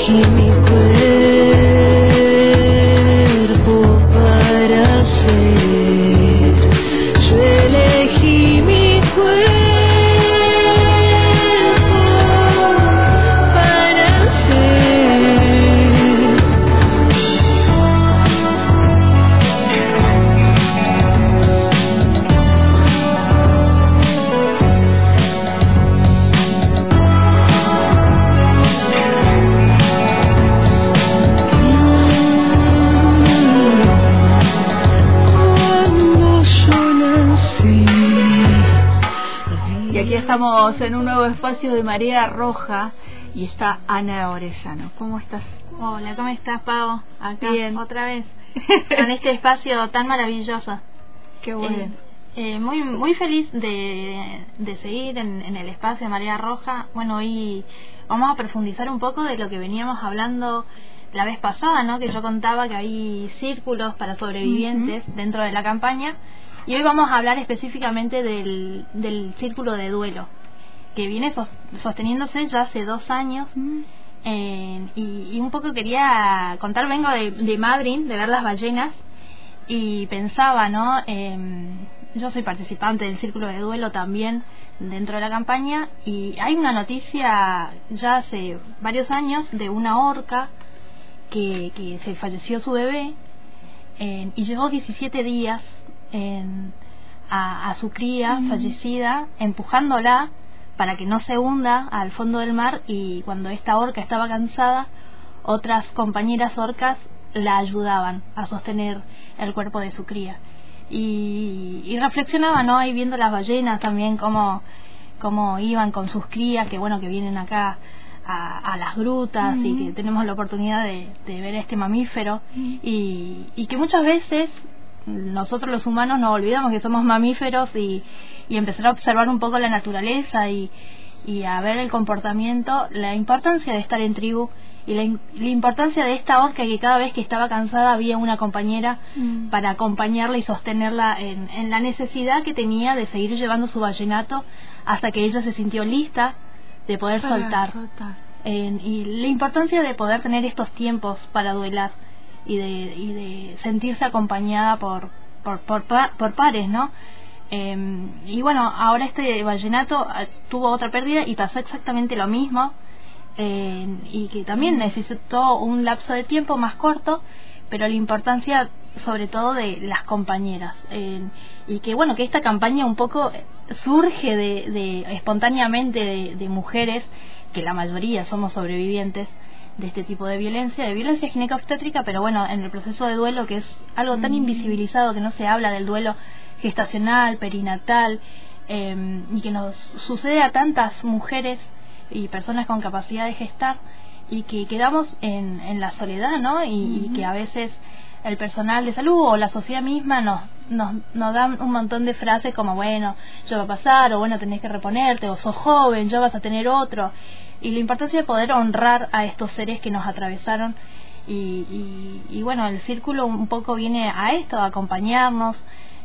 elegí mi cuerpo para ser. Yo elegí mi cuerpo para ser. Y aquí estamos en un nuevo espacio de Marea Roja y está Ana Orellano. ¿Cómo estás? Hola, ¿cómo estás, Pau? Acá, Bien. otra vez, en este espacio tan maravilloso. Qué bueno. Muy feliz de seguir en el espacio de Marea Roja. Bueno, hoy vamos a profundizar un poco de lo que veníamos hablando la vez pasada, ¿no? Que yo contaba que hay círculos para sobrevivientes dentro de la campaña. Y hoy vamos a hablar específicamente del círculo de duelo, que viene sosteniéndose ya hace 2 años. Y un poco quería contar, vengo de Madryn, de ver las ballenas, y pensaba, ¿no? Yo soy participante del círculo de duelo también dentro de la campaña, y hay una noticia ya hace varios años de una orca que se falleció su bebé, y llevó 17 días a su cría fallecida, empujándola para que no se hunda al fondo del mar. Y cuando esta orca estaba cansada, otras compañeras orcas la ayudaban a sostener el cuerpo de su cría. Y reflexionaba, ¿no? Ahí viendo las ballenas también cómo iban con sus crías, que bueno, que vienen acá a las grutas, y que tenemos la oportunidad de ver a este mamífero, y que muchas veces nosotros los humanos nos olvidamos que somos mamíferos, y empezar a observar un poco la naturaleza y a ver el comportamiento, la importancia de estar en tribu, y la importancia de esta orca, que cada vez que estaba cansada había una compañera para acompañarla y sostenerla en la necesidad que tenía de seguir llevando su vallenato hasta que ella se sintió lista de poder soltar. Y la importancia de poder tener estos tiempos para duelar y de sentirse acompañada por pares, ¿no? Y bueno, ahora este vallenato tuvo otra pérdida y pasó exactamente lo mismo, y que también necesitó un lapso de tiempo más corto, pero la importancia sobre todo de las compañeras, y que bueno, que esta campaña un poco surge de espontáneamente de mujeres, que la mayoría somos sobrevivientes de este tipo de violencia gineco-obstétrica, pero bueno, en el proceso de duelo, que es algo tan invisibilizado, que no se habla del duelo gestacional, perinatal, y que nos sucede a tantas mujeres y personas con capacidad de gestar, y que quedamos en la soledad, ¿no? Y que a veces el personal de salud o la sociedad misma nos dan un montón de frases como, bueno, ya va a pasar, o bueno, tenés que reponerte, o sos joven, ya vas a tener otro. Y la importancia de poder honrar a estos seres que nos atravesaron, y bueno, el círculo un poco viene a esto, a acompañarnos.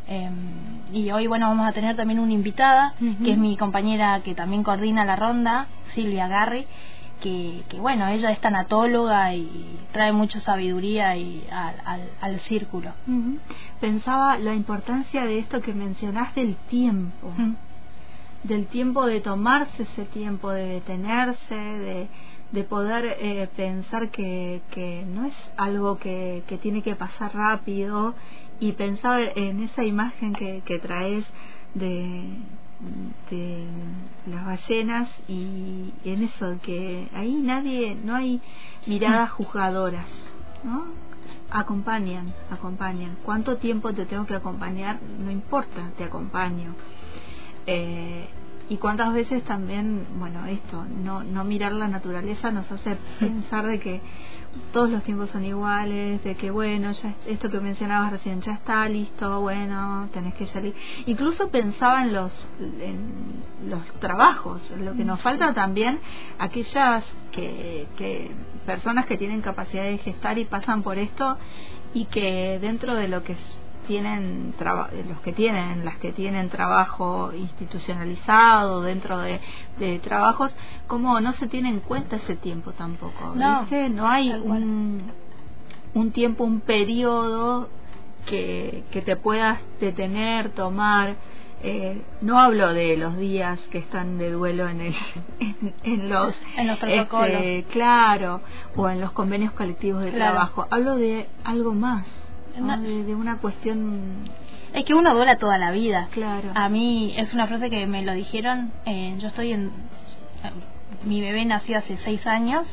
Y hoy bueno, vamos a tener también una invitada, que es mi compañera que también coordina la ronda, Silvia Garri, que bueno, ella es tanatóloga y trae mucha sabiduría al círculo. Pensaba la importancia de esto que mencionás del tiempo, del tiempo, de tomarse ese tiempo, de detenerse, de poder pensar que no es algo que tiene que pasar rápido. Y pensaba en esa imagen que traes de las ballenas, y en eso, que ahí no hay miradas juzgadoras, ¿no? Acompañan. ¿Cuánto tiempo te tengo que acompañar? No importa, te acompaño. Y cuántas veces también, bueno, esto, no mirar la naturaleza nos hace pensar de que todos los tiempos son iguales, de que bueno, ya esto que mencionabas recién, ya está listo, bueno, tenés que salir. Incluso pensaba en los trabajos, lo que nos falta también, aquellas que personas que tienen capacidad de gestar y pasan por esto, y que dentro de lo que tienen las que tienen trabajo institucionalizado dentro de trabajos, como no se tiene en cuenta ese tiempo tampoco, ¿viste? No hay un tiempo, un periodo que te puedas detener, tomar. No hablo de los días que están de duelo en los protocolos, claro, o en los convenios colectivos de trabajo. Hablo de algo más, ¿no? De una cuestión. Es que uno duela toda la vida. Claro. A mí es una frase que me lo dijeron. Yo estoy mi bebé nació hace 6 años.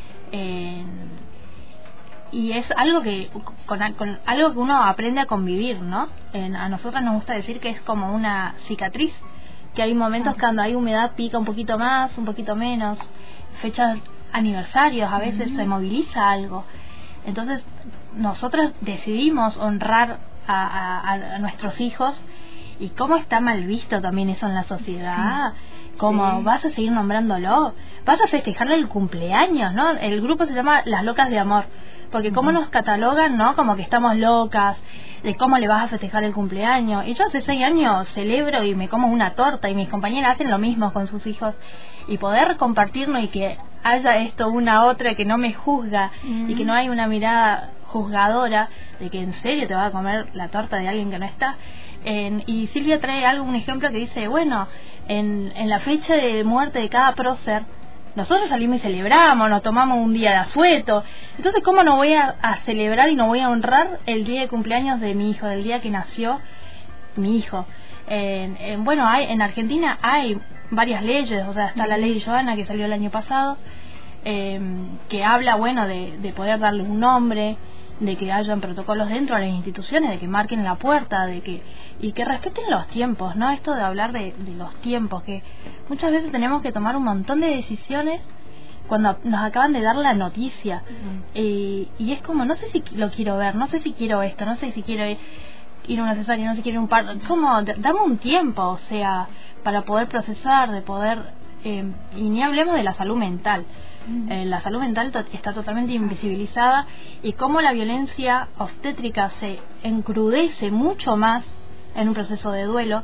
Y es algo que con algo que uno aprende a convivir, ¿no? A nosotros nos gusta decir que es como una cicatriz, que hay momentos cuando hay humedad pica un poquito más, un poquito menos, fechas, aniversarios, a veces se moviliza algo. Entonces nosotros decidimos honrar a nuestros hijos, y cómo está mal visto también eso en la sociedad. Como vas a seguir nombrándolo, vas a festejarle el cumpleaños, ¿no? El grupo se llama Las Locas de Amor, porque cómo nos catalogan, ¿no? Como que estamos locas, de cómo le vas a festejar el cumpleaños. Y yo hace 6 años celebro y me como una torta, y mis compañeras hacen lo mismo con sus hijos, y poder compartirnos y que haya esto una otra que no me juzga, y que no hay una mirada juzgadora de que en serio te vas a comer la torta de alguien que no está. Y Silvia trae un ejemplo que dice, bueno, en la fecha de muerte de cada prócer, nosotros salimos y celebramos, nos tomamos un día de asueto. Entonces, ¿cómo no voy a celebrar y no voy a honrar el día de cumpleaños de mi hijo, del día que nació mi hijo? Bueno, en Argentina hay varias leyes, o sea, está la ley de Joana que salió el año pasado, que habla, bueno, de poder darle un nombre, de que hayan protocolos dentro de las instituciones, de que marquen la puerta, y que respeten los tiempos, ¿no? Esto de hablar de los tiempos, que muchas veces tenemos que tomar un montón de decisiones cuando nos acaban de dar la noticia, y es como, no sé si lo quiero ver, no sé si quiero esto, no sé si quiero ir a una cesárea, no sé si quiero un parto, como dame un tiempo, o sea, para poder procesar, de poder, y ni hablemos de la salud mental. La salud mental está totalmente invisibilizada, y cómo la violencia obstétrica se encrudece mucho más en un proceso de duelo.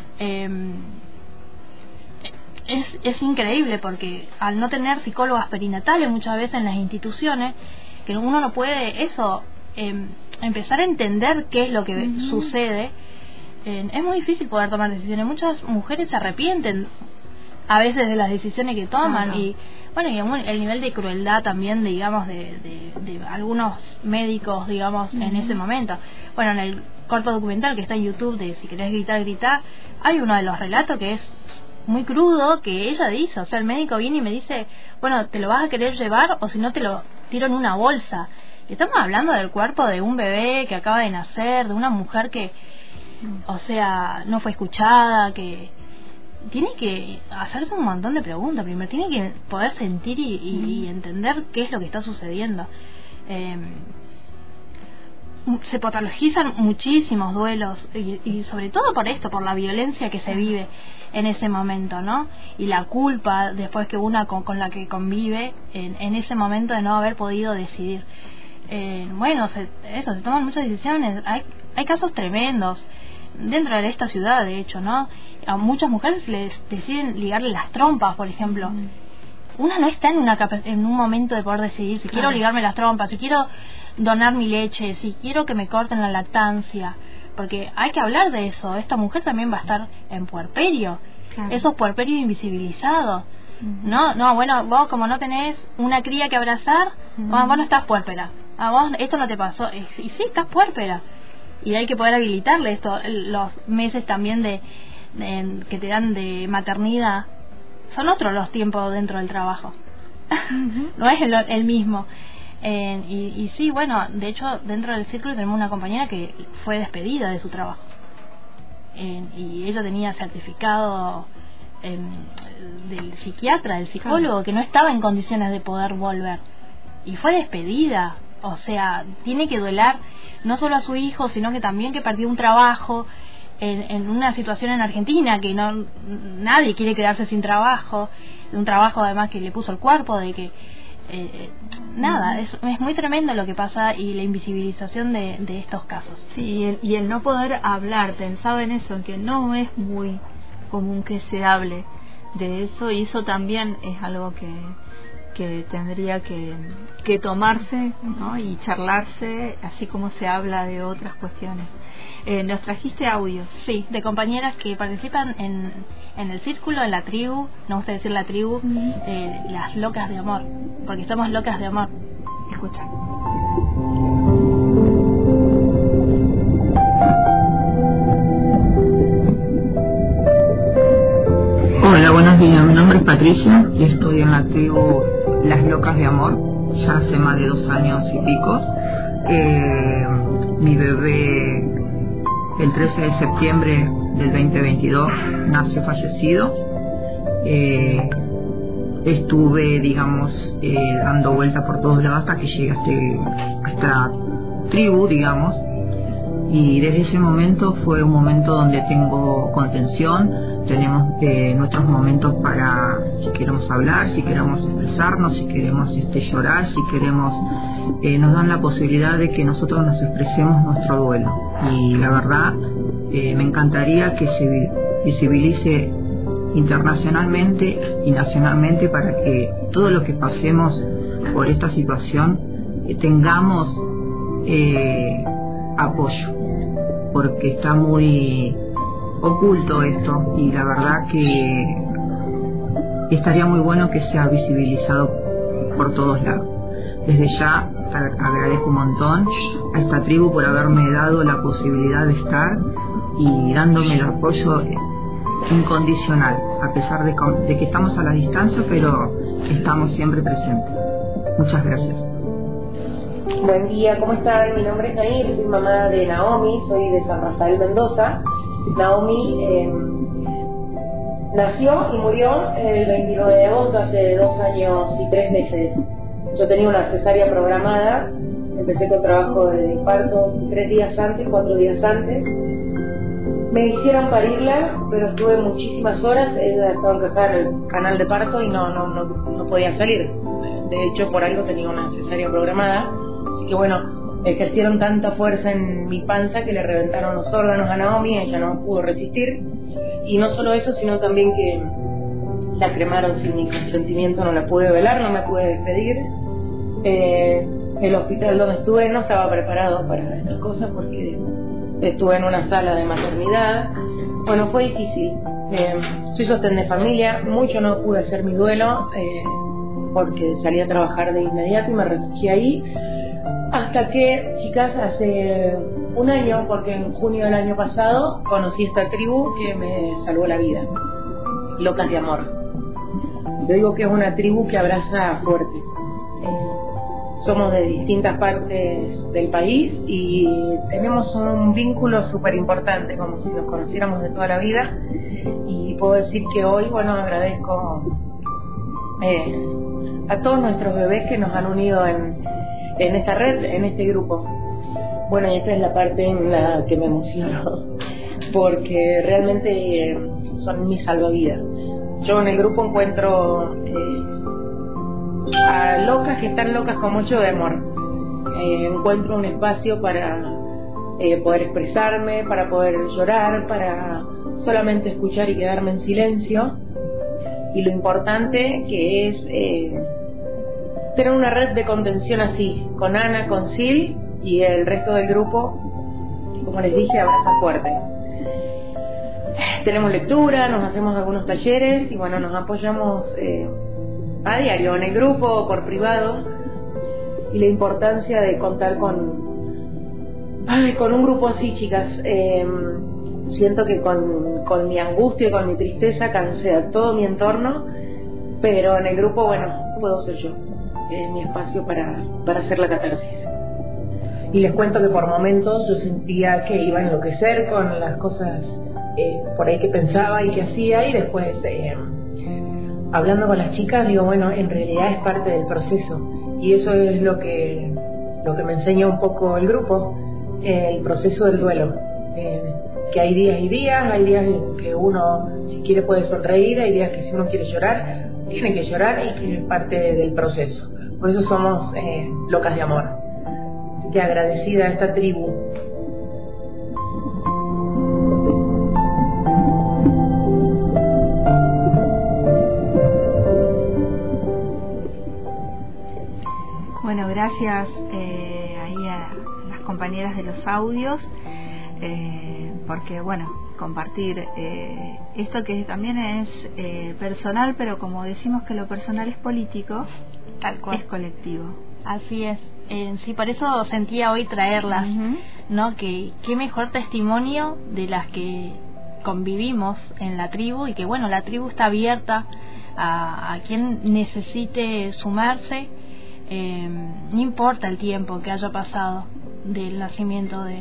Es increíble, porque al no tener psicólogas perinatales muchas veces en las instituciones, que uno no puede empezar a entender qué es lo que sucede, es muy difícil poder tomar decisiones. Muchas mujeres se arrepienten a veces de las decisiones que toman, y bueno, y el nivel de crueldad también, digamos, de algunos médicos, digamos, en ese momento. Bueno, en el corto documental que está en YouTube de Si querés gritar, grita, hay uno de los relatos que es muy crudo, que ella dice, o sea, el médico viene y me dice, bueno, te lo vas a querer llevar, o si no te lo tiro en una bolsa. Y estamos hablando del cuerpo de un bebé que acaba de nacer, de una mujer que, o sea, no fue escuchada, que tiene que hacerse un montón de preguntas. Primero tiene que poder sentir y entender qué es lo que está sucediendo. Se patologizan muchísimos duelos, y sobre todo por esto, por la violencia que se vive en ese momento, ¿no? Y la culpa después que una con la que convive en ese momento de no haber podido decidir. Bueno, se toman muchas decisiones. Hay casos tremendos dentro de esta ciudad, de hecho, ¿no? A muchas mujeres les deciden ligarle las trompas, por ejemplo. Una no está en un momento de poder decidir si quiero ligarme las trompas, si quiero donar mi leche, si quiero que me corten la lactancia, porque hay que hablar de eso. Esta mujer también va a estar en puerperio, esos puerperios invisibilizados. No, bueno, vos como no tenés una cría que abrazar, vos no estás puérpera, a vos esto no te pasó, y sí, estás puérpera, y hay que poder habilitarle esto. Los meses también que te dan de maternidad son otros los tiempos dentro del trabajo. No es el mismo. Y sí, bueno, de hecho dentro del círculo tenemos una compañera que fue despedida de su trabajo, y ella tenía certificado del psiquiatra, del psicólogo, que no estaba en condiciones de poder volver, y fue despedida. O sea, tiene que duelar no solo a su hijo, sino que también que perdió un trabajo en una situación en Argentina que nadie quiere quedarse sin trabajo, un trabajo además que le puso el cuerpo, de que nada, es muy tremendo lo que pasa y la invisibilización de estos casos. Sí, y el no poder hablar, pensaba en eso, en que no es muy común que se hable de eso, y eso también es algo que tendría que tomarse, ¿no? Y charlarse, así como se habla de otras cuestiones. Nos trajiste audios. Sí, de compañeras que participan en el círculo, en la tribu, no gusta decir la tribu, las locas de amor, porque somos locas de amor. Escucha. Hola, buenos días. Mi nombre es Patricia y estoy en la tribu Las Locas de Amor ya hace más de 2 años y pico. Mi bebé el 13 de septiembre del 2022 nació fallecido. Estuve, digamos, dando vuelta por todos lados hasta que llegué a esta tribu, digamos, y desde ese momento fue un momento donde tengo contención. Tenemos nuestros momentos para, si queremos hablar, si queremos expresarnos, si queremos llorar, si queremos, nos dan la posibilidad de que nosotros nos expresemos nuestro duelo. Y la verdad, me encantaría que se visibilice internacionalmente y nacionalmente para que todo lo que pasemos por esta situación tengamos apoyo, porque está muy oculto esto y la verdad que estaría muy bueno que sea visibilizado por todos lados. Desde ya agradezco un montón a esta tribu por haberme dado la posibilidad de estar y dándome el apoyo incondicional, a pesar de que estamos a la distancia, pero estamos siempre presentes. Muchas gracias. Buen día, ¿cómo están? Mi nombre es Nair, soy mamá de Naomi, soy de San Rafael, Mendoza. Naomi nació y murió el 29 de agosto, hace 2 años y 3 meses. Yo tenía una cesárea programada, empecé con trabajo de parto 3 días antes, 4 días antes. Me hicieron parirla, pero estuve muchísimas horas. Ella estaba encajada en el canal de parto y no podía salir. De hecho, por algo tenía una cesárea programada. Así que bueno, ejercieron tanta fuerza en mi panza que le reventaron los órganos a Naomi. Ella no pudo resistir. Y no solo eso, sino también que la cremaron sin mi consentimiento. No la pude velar, no me pude despedir. El hospital donde estuve no estaba preparado para estas cosas porque estuve en una sala de maternidad. Bueno, fue difícil. Soy sostén de familia, mucho no pude hacer mi duelo porque salí a trabajar de inmediato y me refugié ahí. Hasta que, chicas, hace 1 año, porque en junio del año pasado conocí esta tribu que me salvó la vida, Locas de Amor. Yo digo que es una tribu que abraza fuerte. Somos de distintas partes del país y tenemos un vínculo súper importante, como si nos conociéramos de toda la vida. Y puedo decir que hoy, bueno, agradezco a todos nuestros bebés que nos han unido en esta red, en este grupo. Bueno, y esta es la parte en la que me emociono, porque realmente son mi salvavidas. Yo en el grupo encuentro a locas que están locas con mucho de amor. Encuentro un espacio para poder expresarme, para poder llorar, para solamente escuchar y quedarme en silencio. Y lo importante que es tener una red de contención así, con Ana, con Sil y el resto del grupo, como les dije, abraza fuerte. Tenemos lectura, nos hacemos algunos talleres y bueno, nos apoyamos a diario en el grupo, por privado, y la importancia de contar con un grupo así, chicas. Siento que con mi angustia y con mi tristeza cansé a todo mi entorno, pero en el grupo, bueno, puedo ser yo, mi espacio para hacer la catarsis. Y les cuento que por momentos yo sentía que iba a enloquecer con las cosas por ahí que pensaba y que hacía, y después hablando con las chicas digo, bueno, en realidad es parte del proceso, y eso es lo que me enseña un poco el grupo, el proceso del duelo, que hay días y días, hay días en que uno si quiere puede sonreír, hay días que si uno quiere llorar, tiene que llorar y que es parte del proceso. Por eso somos locas de amor. Así que agradecida a esta tribu. Bueno, gracias ahí a las compañeras de los audios, porque bueno, compartir esto que también es personal, pero como decimos que lo personal es político, Tal cual. es colectivo. Así es. Sí, por eso sentía hoy traerlas, ¿no? Que qué mejor testimonio de las que convivimos en la tribu, y que bueno, la tribu está abierta a quien necesite sumarse. No importa el tiempo que haya pasado del nacimiento de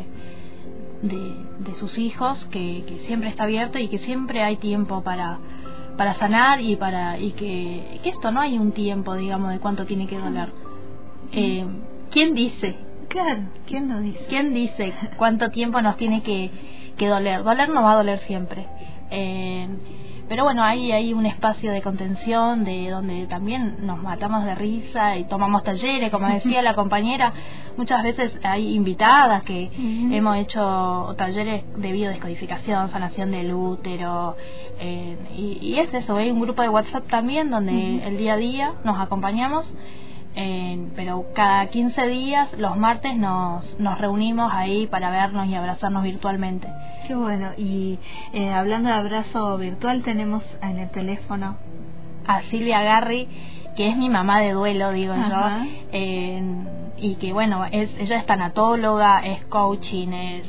sus hijos, que siempre está abierto y que siempre hay tiempo para sanar y que esto no hay un tiempo, digamos, de cuánto tiene que doler. ¿Quién dice? Claro, ¿quién lo dice? ¿Quién dice cuánto tiempo nos tiene que doler? Doler no va a doler siempre. Pero bueno, hay un espacio de contención de donde también nos matamos de risa y tomamos talleres, como decía la compañera. Muchas veces hay invitadas que hemos hecho talleres de biodescodificación, sanación del útero, y es eso, hay un grupo de WhatsApp también donde el día a día nos acompañamos, pero cada 15 días, los martes, nos reunimos ahí para vernos y abrazarnos virtualmente. Qué bueno. Y hablando de abrazo virtual, tenemos en el teléfono a Silvia Garri, que es mi mamá de duelo, digo yo, y que bueno, ella es tanatóloga, es coaching, es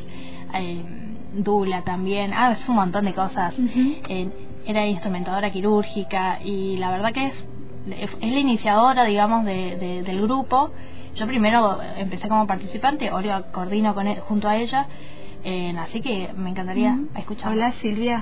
dula también, es un montón de cosas. Era instrumentadora quirúrgica, y la verdad que es la iniciadora, digamos, del grupo. Yo primero empecé como participante, ahora coordino junto a ella. Así que me encantaría escuchar. Hola, Silvia.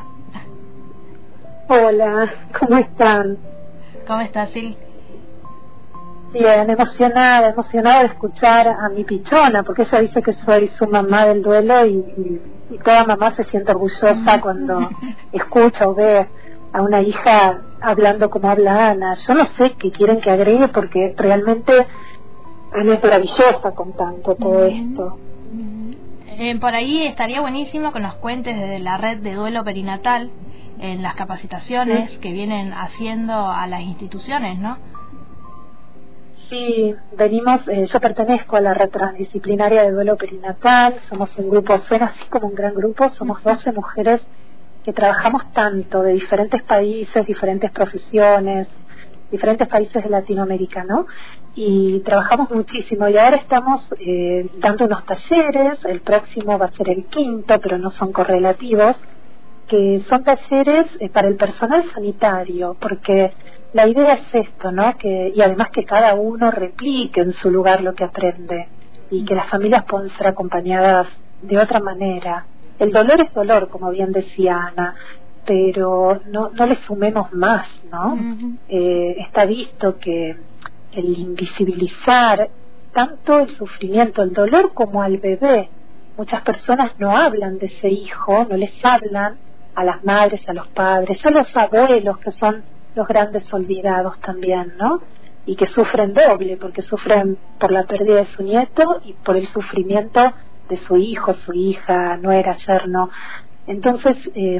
Hola, ¿cómo están? ¿Cómo estás, Sil? Bien, emocionada de escuchar a mi pichona, porque ella dice que soy su mamá del duelo, y toda mamá se siente orgullosa cuando escucha o ve a una hija hablando como habla Ana. Yo no sé qué quieren que agregue, porque realmente Ana es maravillosa contando todo esto. Por ahí estaría buenísimo que nos cuentes desde la red de duelo perinatal, en las capacitaciones que vienen haciendo a las instituciones, ¿no? Sí, venimos, yo pertenezco a la red transdisciplinaria de duelo perinatal. Somos un grupo, suena así como un gran grupo, somos 12 mujeres que trabajamos tanto de diferentes países, diferentes profesiones, diferentes países de Latinoamérica, ¿no? Y trabajamos muchísimo, y ahora estamos dando unos talleres. El próximo va a ser el 5º, pero no son correlativos, que son talleres para el personal sanitario, porque la idea es esto, ¿no? Y además que cada uno replique en su lugar lo que aprende, y que las familias puedan ser acompañadas de otra manera. El dolor es dolor, como bien decía Ana, pero no le sumemos más, ¿no? Está visto que el invisibilizar tanto el sufrimiento, el dolor, como al bebé. Muchas personas no hablan de ese hijo, no les hablan a las madres, a los padres, a los abuelos, que son los grandes olvidados también, ¿no? Y que sufren doble, porque sufren por la pérdida de su nieto y por el sufrimiento de su hijo, su hija, nuera, yerno. Entonces,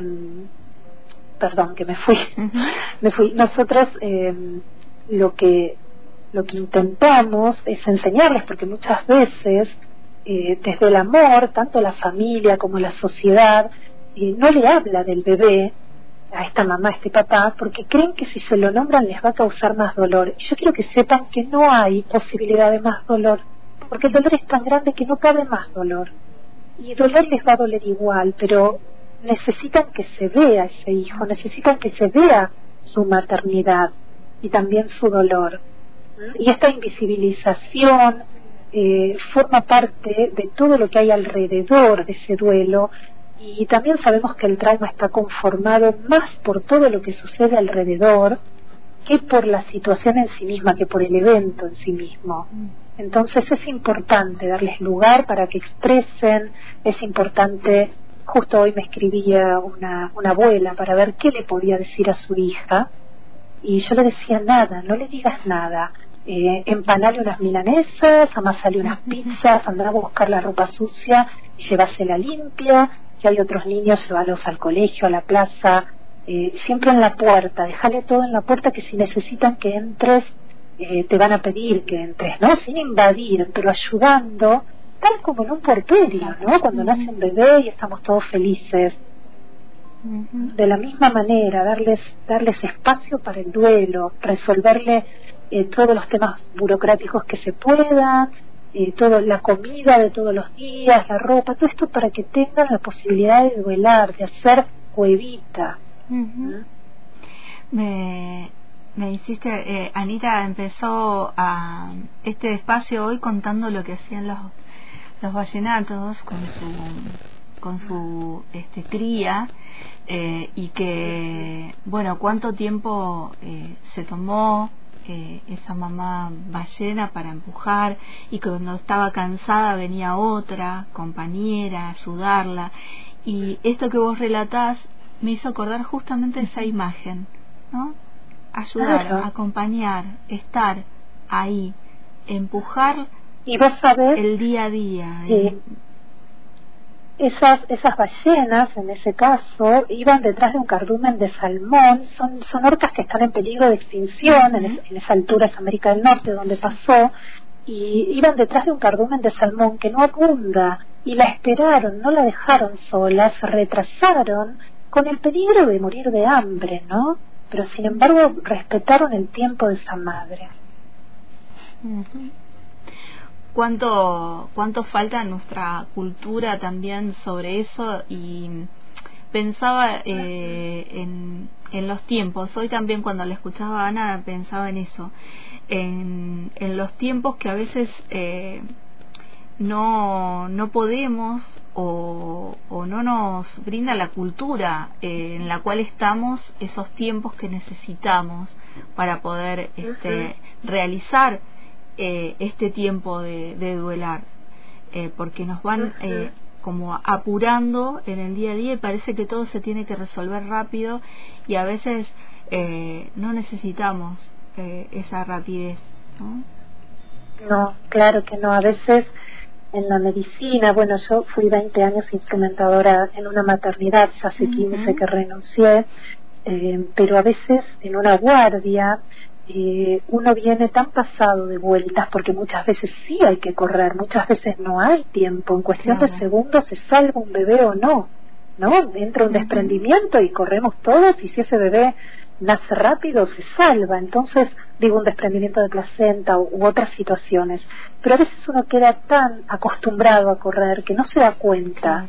perdón, que me fui. Nosotros lo que intentamos es enseñarles, porque muchas veces desde el amor, tanto la familia como la sociedad no le habla del bebé a esta mamá, a este papá, porque creen que si se lo nombran les va a causar más dolor. Y yo quiero que sepan que no hay posibilidad de más dolor, porque el dolor es tan grande que no cabe más dolor. Y el dolor les va a doler igual, pero necesitan que se vea ese hijo, necesitan que se vea su maternidad y también su dolor. Y esta invisibilización forma parte de todo lo que hay alrededor de ese duelo, y también sabemos que el trauma está conformado más por todo lo que sucede alrededor que por la situación en sí misma, que por el evento en sí mismo. Entonces es importante darles lugar para que expresen, es importante. Justo hoy me escribía una abuela para ver qué le podía decir a su hija, y yo le decía: nada, no le digas nada, empanale unas milanesas, amasale unas pizzas, andar a buscar la ropa sucia y llevásela limpia. Si hay otros niños, llévalos al colegio, a la plaza, siempre en la puerta, déjale todo en la puerta, que si necesitan que entres, te van a pedir que entres, ¿no? Sin invadir, pero ayudando, tal como en un puerperio, ¿no? Cuando nace un bebé y estamos todos felices. De la misma manera, darles espacio para el duelo, resolverle todos los temas burocráticos que se puedan, la comida de todos los días, la ropa, todo esto para que tengan la posibilidad de duelar, de hacer cuevita. Me hiciste, Anita empezó este espacio hoy contando lo que hacían los vallenatos con su cría, y que, bueno, cuánto tiempo se tomó esa mamá ballena para empujar, y que cuando estaba cansada venía otra compañera a ayudarla, y esto que vos relatás me hizo acordar justamente esa imagen, ¿no? Ayudar, claro. Acompañar, estar ahí, empujar, y vos sabés, el día a día. Esas ballenas, en ese caso, iban detrás de un cardumen de salmón. Son orcas que están en peligro de extinción. En esa altura es América del Norte donde pasó, y iban detrás de un cardumen de salmón que no abunda, y la esperaron, no la dejaron sola, se retrasaron con el peligro de morir de hambre, ¿no? Pero sin embargo respetaron el tiempo de esa madre. ¿Cuánto falta en nuestra cultura también sobre eso? Y pensaba en los tiempos. Hoy también, cuando le escuchaba a Ana, pensaba en eso, en los tiempos que a veces no podemos o no nos brinda la cultura en la cual estamos, esos tiempos que necesitamos para poder realizar este tiempo de duelar, porque nos van como apurando en el día a día, y parece que todo se tiene que resolver rápido, y a veces no necesitamos esa rapidez, ¿no? No, claro que no. A veces en la medicina, bueno, yo fui 20 años instrumentadora en una maternidad, ya hace 15 que renuncié, pero a veces en una guardia uno viene tan pasado de vueltas, porque muchas veces sí hay que correr, muchas veces no hay tiempo, en cuestión de segundos se salva un bebé o no, entra un desprendimiento y corremos todos, y si ese bebé nace rápido se salva. Entonces, digo, un desprendimiento de placenta u otras situaciones, pero a veces uno queda tan acostumbrado a correr que no se da cuenta.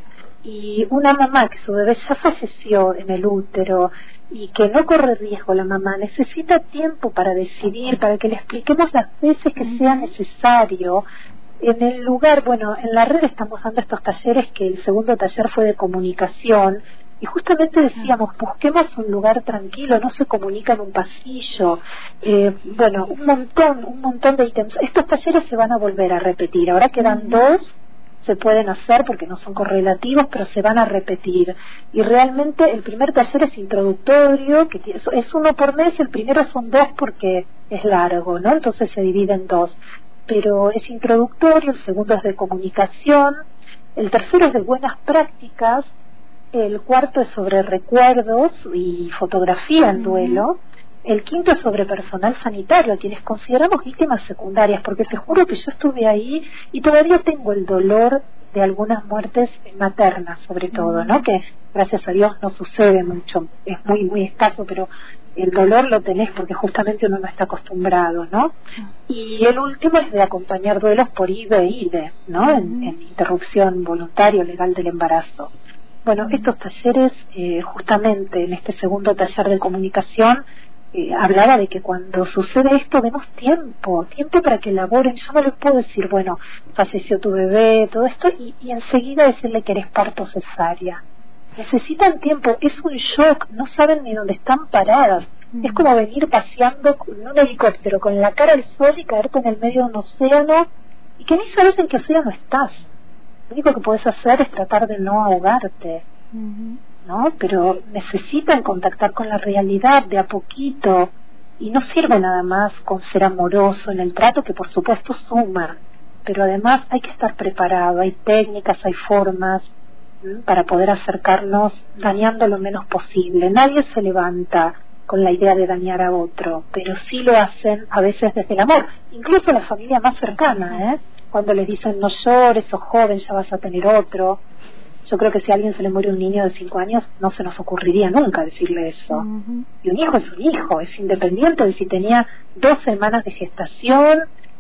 Y una mamá que su bebé ya falleció en el útero y que no corre riesgo, la mamá necesita tiempo para decidir, para que le expliquemos las veces que sea necesario. En el lugar, bueno, en la red estamos dando estos talleres, que el segundo taller fue de comunicación, y justamente decíamos, busquemos un lugar tranquilo, no se comunica en un pasillo. Bueno, un montón de ítems. Estos talleres se van a volver a repetir, ahora quedan 2, se pueden hacer porque no son correlativos, pero se van a repetir. Y realmente el primer taller es introductorio, que es 1 por mes, el primero son 2 porque es largo, ¿no? Entonces se divide en 2. Pero es introductorio, el segundo es de comunicación, el tercero es de buenas prácticas, el cuarto es sobre recuerdos y fotografía en duelo, el quinto es sobre personal sanitario, a quienes consideramos víctimas secundarias, porque te juro que yo estuve ahí y todavía tengo el dolor de algunas muertes maternas, sobre todo, ¿no? Que gracias a Dios no sucede mucho, es muy, muy escaso, pero el dolor lo tenés porque justamente uno no está acostumbrado, ¿no? Y el último es de acompañar duelos por IVE, ¿no? En interrupción voluntaria o legal del embarazo. Bueno, estos talleres, justamente en este segundo taller de comunicación, hablaba de que cuando sucede esto demos tiempo para que elaboren. Yo no les puedo decir, bueno, falleció tu bebé, todo esto, y enseguida decirle que eres parto cesárea. Necesitan tiempo, es un shock, no saben ni dónde están paradas. Es como venir paseando en un helicóptero con la cara al sol y caerte en el medio de un océano, y que ni sabes en qué océano estás. Lo único que puedes hacer es tratar de no ahogarte, ¿no? Pero necesitan contactar con la realidad de a poquito, Y no sirve nada más con ser amoroso en el trato, que por supuesto suma, pero además hay que estar preparado, hay técnicas, hay formas para poder acercarnos dañando lo menos posible. Nadie se levanta con la idea de dañar a otro, pero sí lo hacen a veces desde el amor, incluso la familia más cercana, cuando les dicen no llores, sos joven, ya vas a tener otro. Yo creo que si a alguien se le muere un niño de 5 años, no se nos ocurriría nunca decirle eso. Y un hijo es un hijo, es independiente de si tenía 2 semanas de gestación,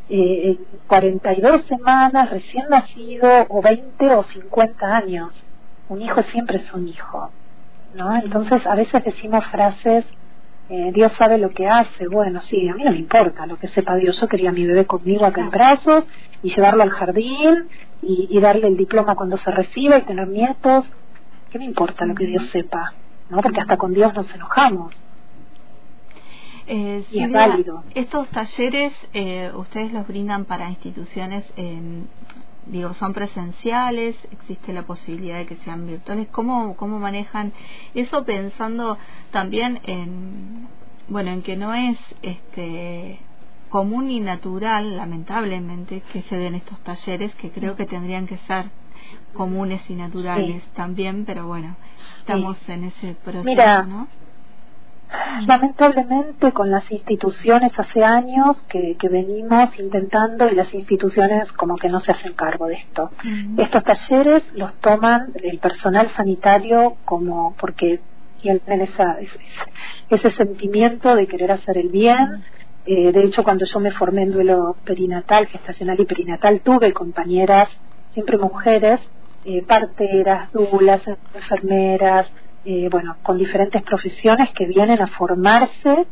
42 semanas, recién nacido, o 20 o 50 años. Un hijo siempre es un hijo, ¿no? Entonces a veces decimos frases, Dios sabe lo que hace. Bueno, sí, a mí no me importa lo que sepa Dios. Yo quería a mi bebé conmigo acá en brazos y llevarlo al jardín y darle el diploma cuando se reciba y tener nietos. ¿Qué me importa lo que Dios sepa? ¿No? Porque hasta con Dios nos enojamos. Y Silvia, es válido. Estos talleres ustedes los brindan para instituciones, digo, son presenciales, existe la posibilidad de que sean virtuales. ¿Cómo manejan eso, pensando también en que no es común y natural, lamentablemente, que se den estos talleres, que creo que tendrían que ser comunes y naturales también, pero bueno, estamos en ese proceso. Mira, ¿no? Lamentablemente con las instituciones hace años que venimos intentando, y las instituciones como que no se hacen cargo de esto. Estos talleres los toman el personal sanitario como porque tienen ese sentimiento de querer hacer el bien. De hecho, cuando yo me formé en duelo perinatal, gestacional y perinatal, tuve compañeras, siempre mujeres, parteras, dulas, enfermeras, con diferentes profesiones que vienen a formarse,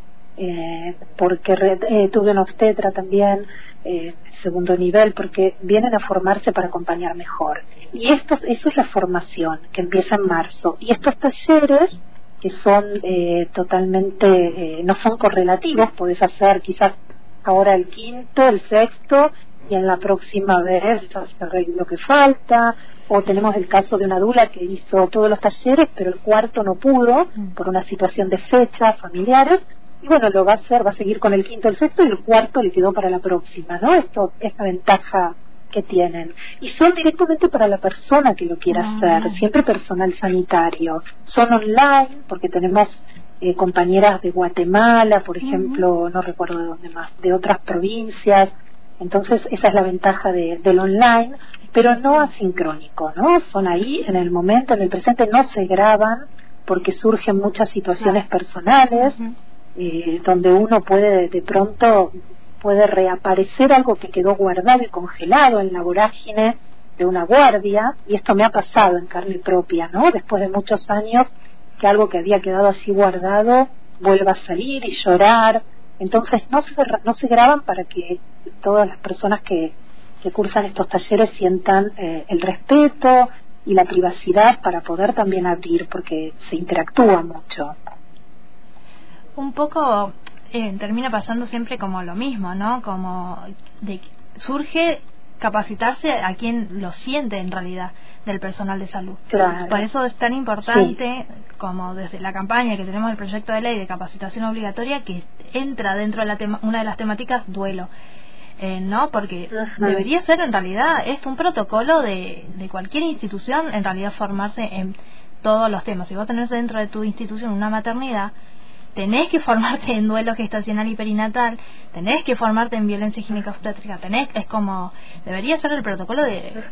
porque tuve una obstetra también, segundo nivel, porque vienen a formarse para acompañar mejor. Y eso es la formación que empieza en marzo. Y estos talleres, que son totalmente, no son correlativos, podés hacer quizás ahora el 5º, el 6º, y en la próxima vez hacer lo que falta. O tenemos el caso de una dula que hizo todos los talleres, pero el 4º no pudo por una situación de fechas familiares, y bueno, lo va a hacer, va a seguir con el 5º, el 6º, y el 4º le quedó para la próxima, ¿no? Esto es la ventaja que tienen, y son directamente para la persona que lo quiera hacer, siempre personal sanitario. Son online, porque tenemos compañeras de Guatemala, por ejemplo, no recuerdo de dónde más, de otras provincias. Entonces esa es la ventaja del online, pero no asincrónico, ¿no? Son ahí en el momento, en el presente, no se graban porque surgen muchas situaciones personales, donde uno puede de pronto reaparecer algo que quedó guardado y congelado en la vorágine de una guardia, y esto me ha pasado en carne propia, ¿no? Después de muchos años, que algo que había quedado así guardado vuelva a salir y llorar. Entonces no se graban para que todas las personas que cursan estos talleres sientan el respeto y la privacidad para poder también abrir, porque se interactúa mucho. Un poco termina pasando siempre como lo mismo, ¿no? Como surge capacitarse a quien lo siente en realidad del personal de salud. Claro. Por eso es tan importante, como desde la campaña que tenemos el proyecto de ley de capacitación obligatoria, que entra dentro de una de las temáticas duelo, ¿no? Porque debería ser en realidad un protocolo de cualquier institución, en realidad formarse en todos los temas. Si vos tenés dentro de tu institución una maternidad, tenés que formarte en duelo gestacional y perinatal, tenés que formarte en violencia ginecobstétrica, es como, debería ser el protocolo de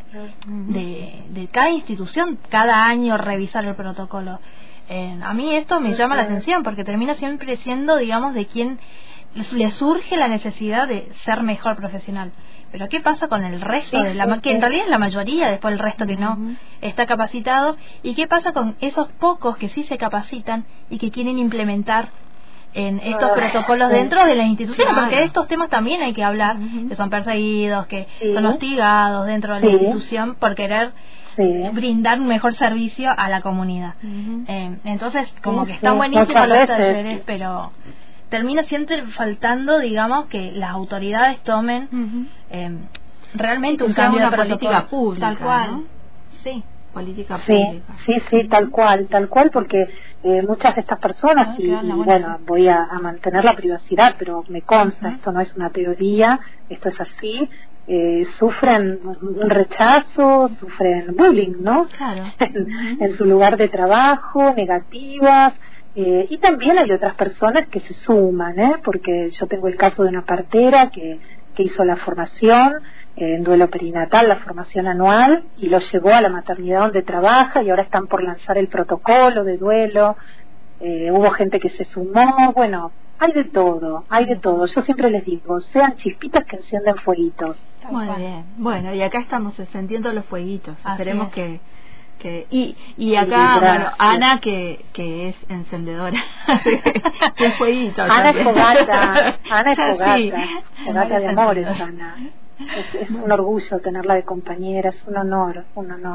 cada institución, cada año revisar el protocolo. A mí esto me llama la atención, porque termina siempre siendo, digamos, de quien le surge la necesidad de ser mejor profesional. Pero ¿qué pasa con el resto que en realidad es la mayoría, después el resto que no está capacitado? ¿Y qué pasa con esos pocos que sí se capacitan y que quieren implementar en estos protocolos dentro de las instituciones? Porque de estos temas también hay que hablar, que son perseguidos, que son hostigados dentro de la institución por querer brindar un mejor servicio a la comunidad. Entonces, como que están buenísimos los talleres, pero termina siempre faltando, digamos, que las autoridades tomen realmente un cambio de política pública, tal cual, ¿no? sí. política Sí, pública. sí, tal cual, porque muchas de estas personas, y bueno, voy a mantener la privacidad, pero me consta, esto no es una teoría, esto es así, sufren un rechazo, sufren bullying, ¿no? Claro. en su lugar de trabajo, negativas, y también hay otras personas que se suman, porque yo tengo el caso de una partera que hizo la formación en duelo perinatal, la formación anual, y lo llevó a la maternidad donde trabaja y ahora están por lanzar el protocolo de duelo. Hubo gente que se sumó, bueno, hay de todo. Yo siempre les digo, sean chispitas que encienden fueguitos. Muy bien. Bueno, y acá estamos encendiendo los fueguitos. Esperemos que y acá, bueno, Ana que es encendedora de fueguitos. Ana es fogata, Sí. fogata de amores, Ana. Es un orgullo tenerla de compañera, es un honor.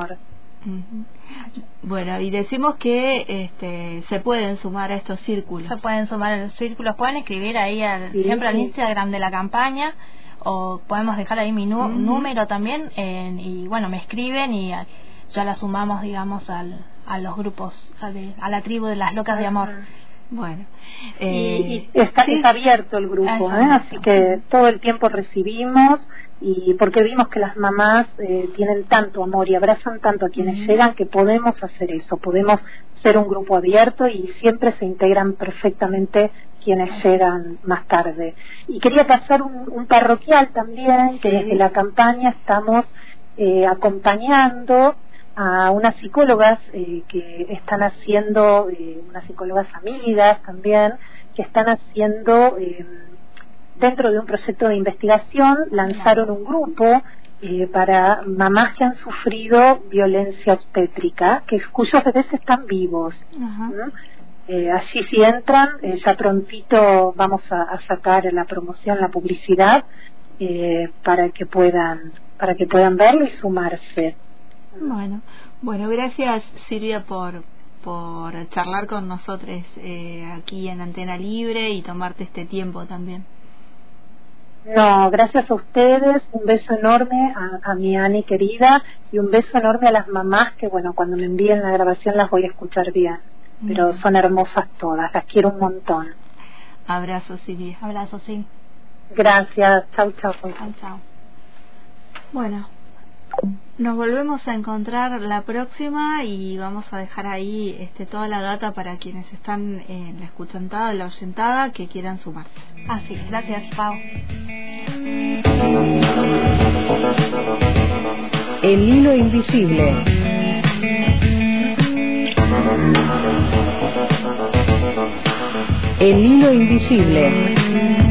Bueno, y decimos que se pueden sumar a estos círculos. Se pueden sumar a los círculos, pueden escribir ahí siempre al Instagram de la campaña, o podemos dejar ahí mi número también, y bueno, me escriben y ya la sumamos, digamos, a los grupos, a la tribu de las locas de amor. Bueno, y está abierto el grupo, así que todo el tiempo recibimos, y porque vimos que las mamás tienen tanto amor y abrazan tanto a quienes llegan, que podemos hacer eso, podemos ser un grupo abierto y siempre se integran perfectamente quienes llegan más tarde. Y quería pasar un parroquial también, que desde la campaña estamos acompañando a unas psicólogas que están haciendo, unas psicólogas amigas también, que están haciendo, dentro de un proyecto de investigación, lanzaron un grupo para mamás que han sufrido violencia obstétrica, cuyos bebés están vivos. Allí si entran, ya prontito vamos a sacar la promoción, la publicidad, para que puedan verlo y sumarse. Bueno, gracias Silvia por charlar con nosotros aquí en Antena Libre y tomarte este tiempo también. No, gracias a ustedes, un beso enorme a mi Ani querida, y un beso enorme a las mamás que, bueno, cuando me envíen la grabación las voy a escuchar bien, pero son hermosas todas, las quiero un montón. Abrazo, Silvia. Abrazo, sí. Gracias, chau. Bueno, nos volvemos a encontrar la próxima y vamos a dejar ahí toda la data para quienes están en la escuchantada, la oyentada, que quieran sumarse. Así, gracias, Pau. El hilo invisible. El hilo invisible.